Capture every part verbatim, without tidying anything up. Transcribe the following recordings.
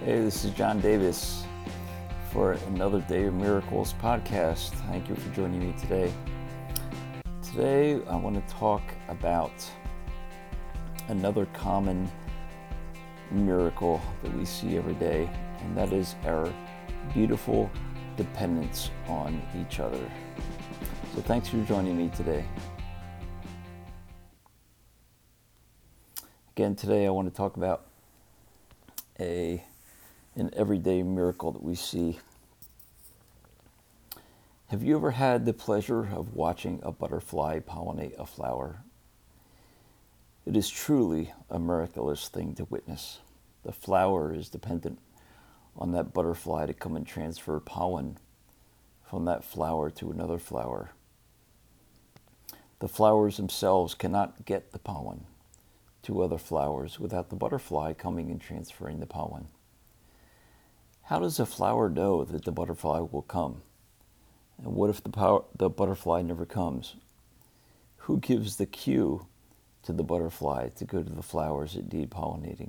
Hey, this is John Davis for another Day of Miracles podcast. Thank you for joining me today. Today, I want to talk about another common miracle that we see every day, and that is our beautiful dependence on each other. So thanks for joining me today. Again, today I want to talk about a an everyday miracle that we see. Have you ever had the pleasure of watching a butterfly pollinate a flower? It is truly a miraculous thing to witness. The flower is dependent on that butterfly to come and transfer pollen from that flower to another flower. The flowers themselves cannot get the pollen to other flowers without the butterfly coming and transferring the pollen. How does a flower know that the butterfly will come? And what if the, power, the butterfly never comes? Who gives the cue to the butterfly to go to the flowers it need pollinating?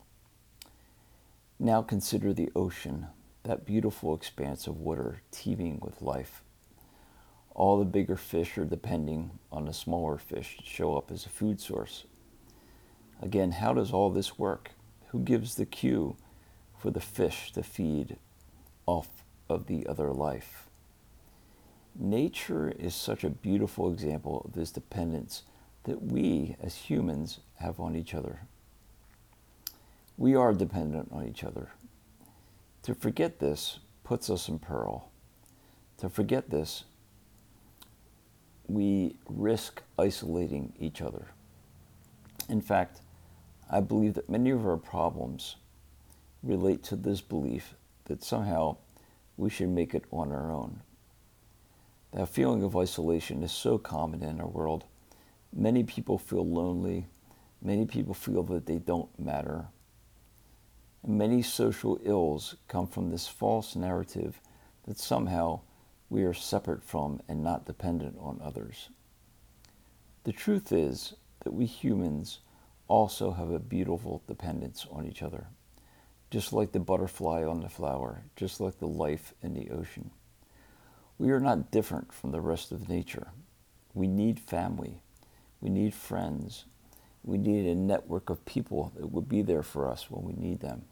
Now consider the ocean, that beautiful expanse of water teeming with life. All the bigger fish are depending on the smaller fish to show up as a food source. Again, how does all this work? Who gives the cue for the fish to feed off of the other life? Nature is such a beautiful example of this dependence that we as humans have on each other. We are dependent on each other. To forget this puts us in peril. To forget this, we risk isolating each other. In fact, I believe that many of our problems relate to this belief that somehow we should make it on our own. That feeling of isolation is so common in our world. Many people feel lonely. Many people feel that they don't matter. And many social ills come from this false narrative that somehow we are separate from and not dependent on others. The truth is that we humans also have a beautiful dependence on each other. Just like the butterfly on the flower, just like the life in the ocean. We are not different from the rest of nature. We need family. We need friends. We need a network of people that will be there for us when we need them.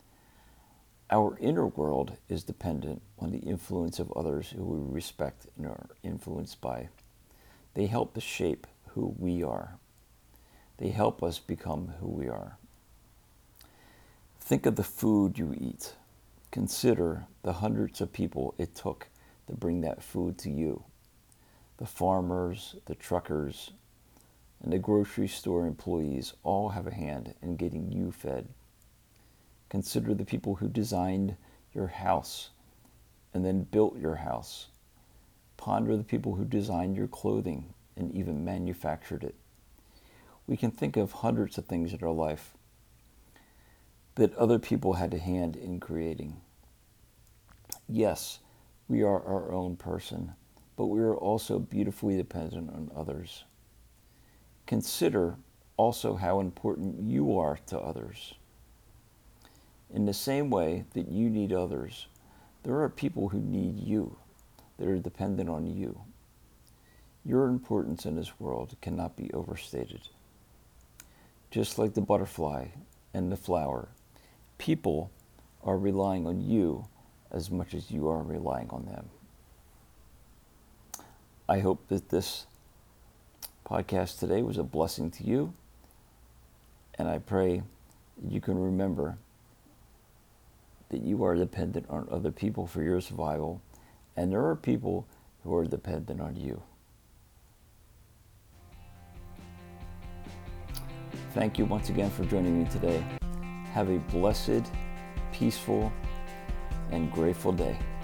Our inner world is dependent on the influence of others who we respect and are influenced by. They help to shape who we are. They help us become who we are. Think of the food you eat. Consider the hundreds of people it took to bring that food to you. The farmers, the truckers, and the grocery store employees all have a hand in getting you fed. Consider the people who designed your house and then built your house. Ponder the people who designed your clothing and even manufactured it. We can think of hundreds of things in our life that other people had a hand in creating. Yes, we are our own person, but we are also beautifully dependent on others. Consider also how important you are to others. In the same way that you need others, there are people who need you, that are dependent on you. Your importance in this world cannot be overstated. Just like the butterfly and the flower, people are relying on you as much as you are relying on them. I hope that this podcast today was a blessing to you, and I pray that you can remember that you are dependent on other people for your survival, and there are people who are dependent on you. Thank you once again for joining me today. Have a blessed, peaceful, and grateful day.